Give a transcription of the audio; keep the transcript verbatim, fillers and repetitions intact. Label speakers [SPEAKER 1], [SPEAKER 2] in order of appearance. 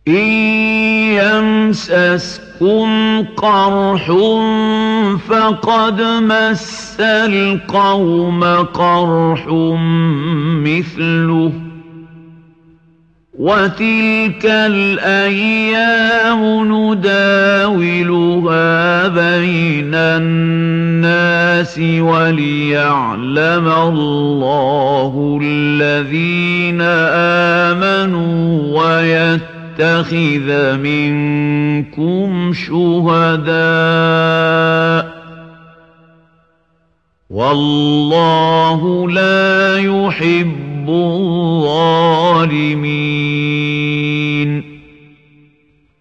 [SPEAKER 1] إن يمسسكم قرح فقد مس القوم قرح مثله وتلك الأيام نداولها بين الناس وليعلم الله الذين آمنوا ويتخذ منكم شهداء والله لا يحب الظالمين.